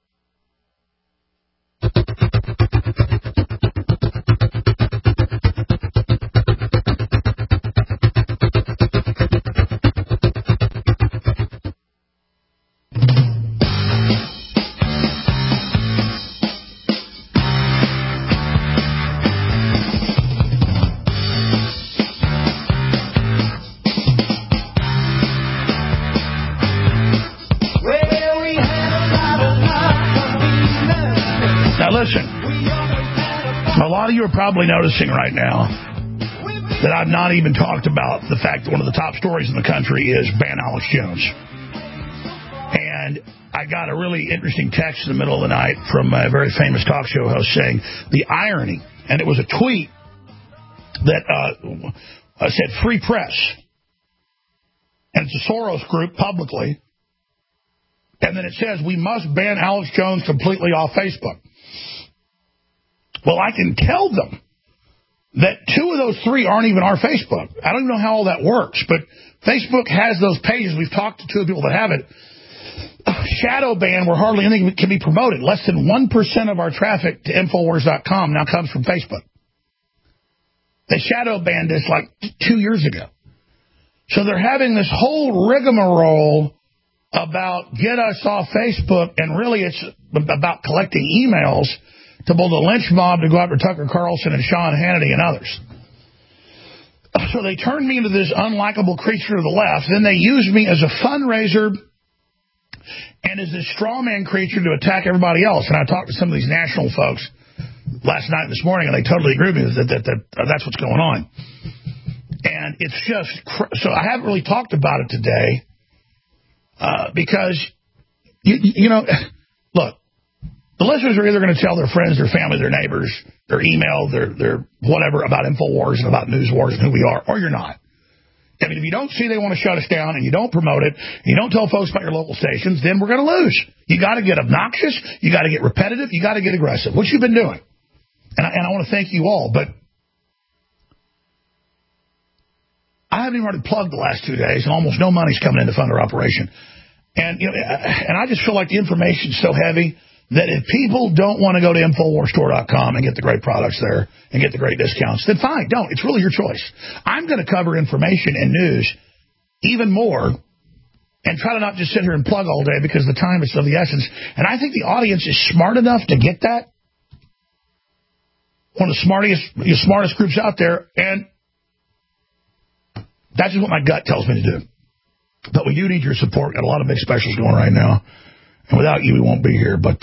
You're probably noticing right now that I've not even talked about the fact that one of the top stories in the country is ban Alex Jones. And I got a really interesting text in the middle of the night from a very famous talk show host saying the irony, and it was a tweet that said free press. And it's a Soros group publicly. And then it says we must ban Alex Jones completely off Facebook. Well, I can tell them that 2 of those 3 aren't even our Facebook. I don't even know how all that works, but Facebook has those pages. We've talked to 2 people that have it. Shadow ban where hardly anything can be promoted. Less than 1% of our traffic to Infowars.com now comes from Facebook. They shadow banned us like 2 years ago. So they're having this whole rigmarole about get us off Facebook, and really it's about collecting emails to build a lynch mob to go after Tucker Carlson and Sean Hannity and others. So they turned me into this unlikable creature of the left. Then they used me as a fundraiser and as this straw man creature to attack everybody else. And I talked to some of these national folks last night and this morning, and they totally agree with me that that's what's going on. And it's just... So I haven't really talked about it today because, you know, look, The listeners are either going to tell their friends, their family, their neighbors, their email, their whatever about InfoWars and about News Wars and who we are, or you're not. I mean, if you don't see they want to shut us down and you don't promote it, and you don't tell folks about your local stations, then we're going to lose. You got to get obnoxious. You got to get repetitive. You got to get aggressive, which you've been doing. And I want to thank you all, but I haven't even already plugged the last 2 days, and almost no money's coming in to fund our operation. And I just feel like the information's so heavy that if people don't want to go to InfoWarsStore.com and get the great products there and get the great discounts, then fine, don't. It's really your choice. I'm going to cover information and news even more and try to not just sit here and plug all day because the time is of the essence. And I think the audience is smart enough to get that. One of the smartest groups out there, and that's just what my gut tells me to do. But we do need your support. Got a lot of big specials going right now. And without you, we won't be here. But,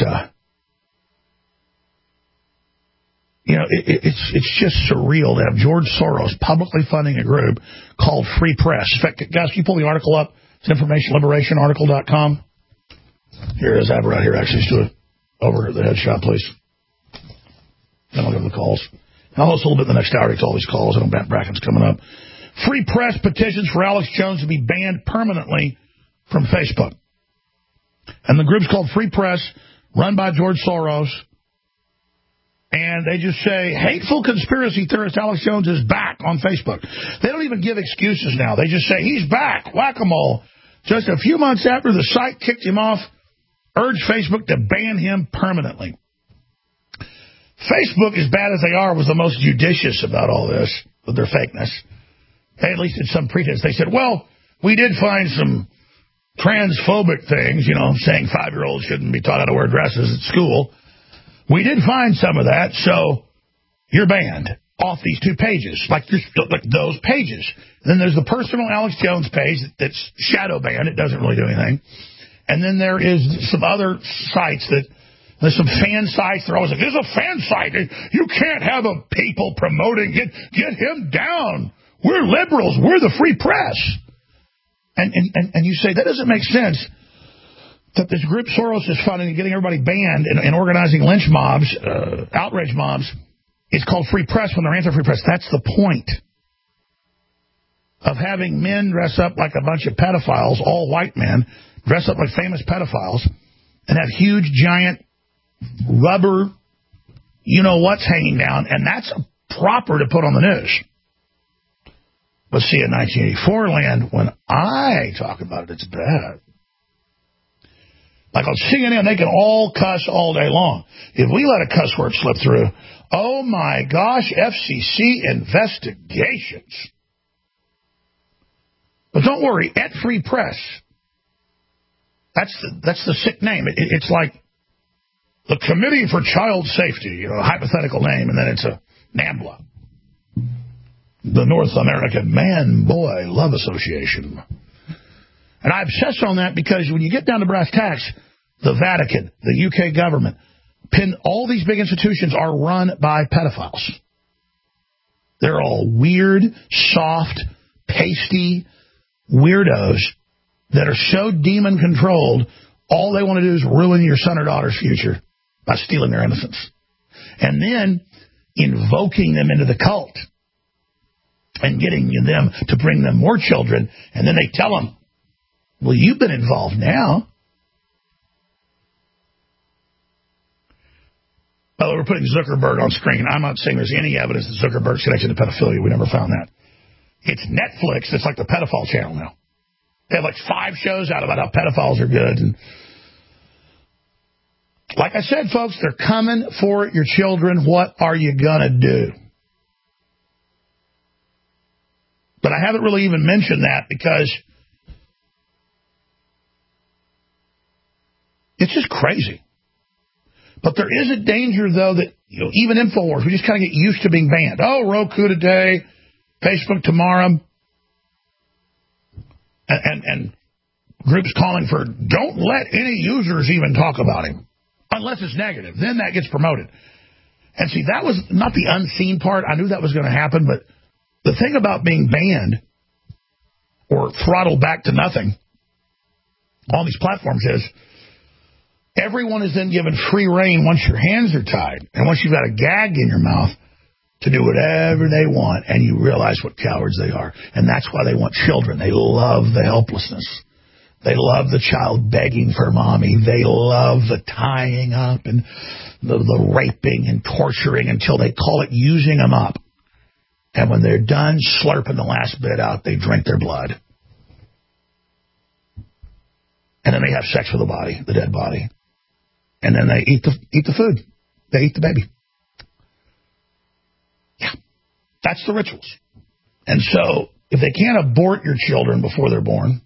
it's just surreal to have George Soros publicly funding a group called Free Press. In fact, guys, can you pull the article up? It's informationliberationarticle.com. Here it is. I have it right here, actually. Let's do it over the headshot, please. Then I'll go to the calls. I'll host a little bit in the next hour to all these calls. I know Matt Bracken's coming up. Free Press petitions for Alex Jones to be banned permanently from Facebook. And the group's called Free Press, run by George Soros. And they just say, hateful conspiracy theorist Alex Jones is back on Facebook. They don't even give excuses now. They just say, he's back, whack-a-mole. Just a few months after the site kicked him off, urged Facebook to ban him permanently. Facebook, as bad as they are, was the most judicious about all this, with their fakeness. They at least did some pretense. They said, well, we did find some transphobic things, saying 5-year-olds shouldn't be taught how to wear dresses at school. We did find some of that, so you're banned off these 2 pages, like those pages. And then there's the personal Alex Jones page that's shadow banned. It doesn't really do anything. And then there is some other sites there's some fan sites. They're always like, there's a fan site. You can't have people promoting. Get him down. We're liberals. We're the free press. And you say, that doesn't make sense, that this group Soros is funding and getting everybody banned and organizing lynch mobs, outrage mobs, is called free press when they're anti-free press. That's the point of having men dress up like a bunch of pedophiles, all white men, dress up like famous pedophiles, and have huge, giant, rubber, you-know-what's hanging down, and that's proper to put on the news. But see, in 1984 land, when I talk about it, it's bad. Like on CNN, they can all cuss all day long. If we let a cuss word slip through, oh my gosh, FCC investigations. But don't worry, at Free Press, that's the sick name. It's like the Committee for Child Safety, a hypothetical name, and then it's a NAMBLA. The North American Man-Boy Love Association. And I obsess on that because when you get down to brass tacks, the Vatican, the UK government, all these big institutions are run by pedophiles. They're all weird, soft, pasty weirdos that are so demon-controlled, all they want to do is ruin your son or daughter's future by stealing their innocence. And then invoking them into the cult. And getting them to bring them more children, and then they tell them, well, you've been involved now. Oh, we're putting Zuckerberg on screen. I'm not saying there's any evidence that Zuckerberg's connected to pedophilia. We never found that. It's Netflix that's like the pedophile channel now. They have like 5 shows out about how pedophiles are good. And like I said, folks, they're coming for your children. What are you going to do? But I haven't really even mentioned that because it's just crazy. But there is a danger, though, that even InfoWars, we just kind of get used to being banned. Oh, Roku today, Facebook tomorrow, and groups calling for don't let any users even talk about him unless it's negative. Then that gets promoted. And see, that was not the unseen part. I knew that was going to happen, but the thing about being banned or throttled back to nothing on these platforms is Everyone is then given free rein once your hands are tied and once you've got a gag in your mouth to do whatever they want, and you realize what cowards they are. And that's why they want children. They love the helplessness. They love the child begging for mommy. They love the tying up and the raping and torturing until they call it using them up. And when they're done slurping the last bit out, they drink their blood. And then they have sex with the body, the dead body. And then they eat the food. They eat the baby. Yeah. That's the rituals. And so if they can't abort your children before they're born,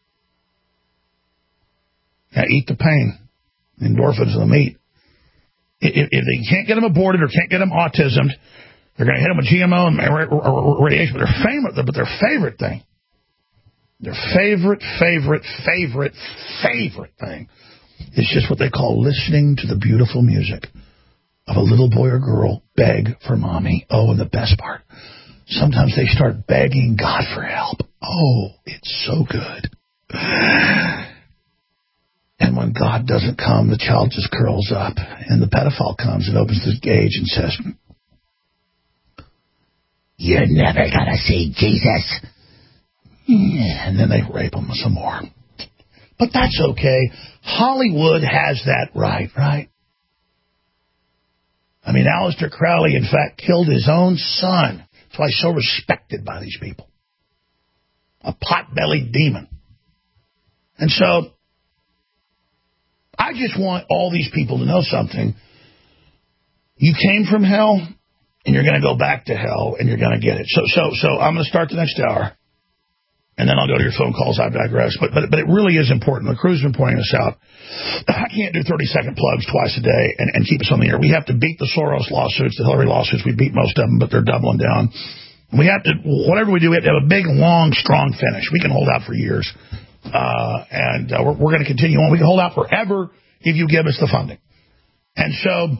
eat the pain, endorphins in the meat. If they can't get them aborted or can't get them autismed, they're going to hit them with GMO and radiation. But their favorite thing, their favorite thing is just what they call listening to the beautiful music of a little boy or girl beg for mommy. Oh, and the best part, sometimes they start begging God for help. Oh, it's so good. And when God doesn't come, the child just curls up. And the pedophile comes and opens his gauge and says, "You're never going to see Jesus." And then they rape him some more. But that's okay. Hollywood has that right? I mean, Aleister Crowley, in fact, killed his own son. That's why he's so respected by these people. A pot-bellied demon. And so I just want all these people to know something. You came from hell, and you're going to go back to hell, and you're going to get it. So I'm going to start the next hour, and then I'll go to your phone calls. I digress. But it really is important. The crew's been pointing this out. I can't do 30-second plugs twice a day and keep us on the air. We have to beat the Soros lawsuits, the Hillary lawsuits. We beat most of them, but they're doubling down. We have to, whatever we do, we have to have a big, long, strong finish. We can hold out for years. And we're going to continue on. We can hold out forever if you give us the funding. And so,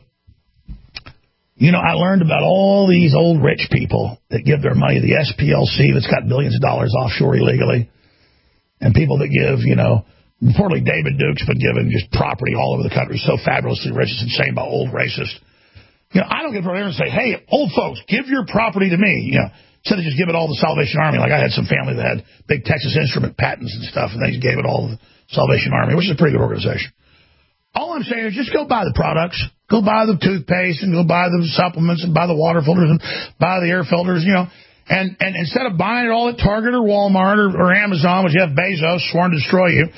I learned about all these old rich people that give their money to the SPLC that's got billions of dollars offshore illegally, and people that give, reportedly David Duke's been given just property all over the country, so fabulously rich, it's insane about old racist. I don't get over there and say, "Hey, old folks, give your property to me." Instead of just give it all to the Salvation Army. Like I had some family that had big Texas Instrument patents and stuff, and they just gave it all to the Salvation Army, which is a pretty good organization. All I'm saying is just go buy the products. Go buy the toothpaste and go buy the supplements and buy the water filters and buy the air filters, And instead of buying it all at Target or Walmart or Amazon, which Jeff Bezos sworn to destroy you,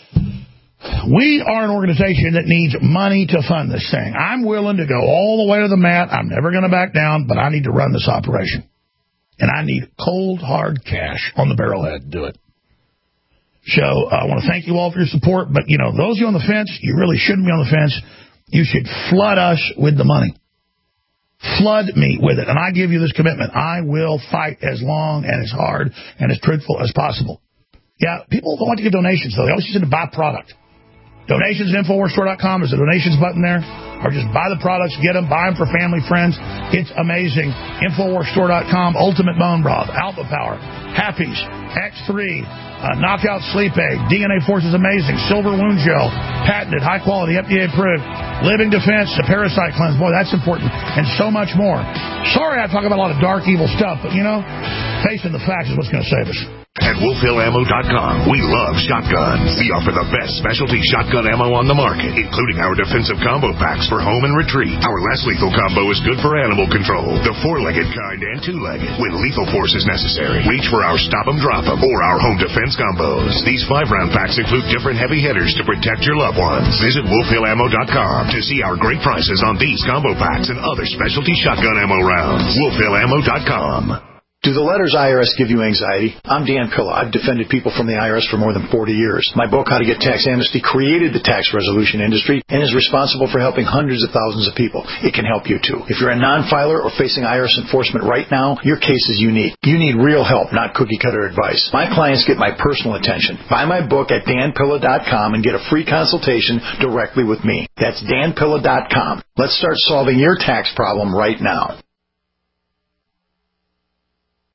we are an organization that needs money to fund this thing. I'm willing to go all the way to the mat. I'm never going to back down, but I need to run this operation. And I need cold, hard cash on the barrelhead to do it. So I want to thank you all for your support. But, those of you on the fence, you really shouldn't be on the fence. You should flood us with the money. Flood me with it. And I give you this commitment. I will fight as long and as hard and as truthful as possible. Yeah, people don't like to give donations, though. They always just to buy product. Donations at InfoWarsStore.com. There's a donations button there. Or just buy the products, get them, buy them for family, friends. It's amazing. InfoWarsStore.com, Ultimate Bone Broth, Alpha Power, Happies, X3, Knockout Sleep Aid, DNA Force is amazing, Silver Wound Gel, patented, high quality, FDA approved, Living Defense, the Parasite Cleanse, boy, that's important, and so much more. Sorry I talk about a lot of dark, evil stuff, but facing the facts is what's going to save us. At WolfHillAmmo.com, we love shotguns. We offer the best specialty shotgun ammo on the market, including our defensive combo packs for home and retreat. Our less lethal combo is good for animal control, the 4-legged kind and 2-legged, when lethal force is necessary. Reach for our Stop 'em, Drop 'em, or our home defense combos. These 5-round packs include different heavy hitters to protect your loved ones. Visit WolfHillAmmo.com to see our great prices on these combo packs and other specialty shotgun ammo rounds. WolfHillAmmo.com. Do the letters IRS give you anxiety? I'm Dan Pilla. I've defended people from the IRS for more than 40 years. My book, How to Get Tax Amnesty, created the tax resolution industry and is responsible for helping hundreds of thousands of people. It can help you, too. If you're a non-filer or facing IRS enforcement right now, your case is unique. You need real help, not cookie-cutter advice. My clients get my personal attention. Buy my book at danpilla.com and get a free consultation directly with me. That's danpilla.com. Let's start solving your tax problem right now.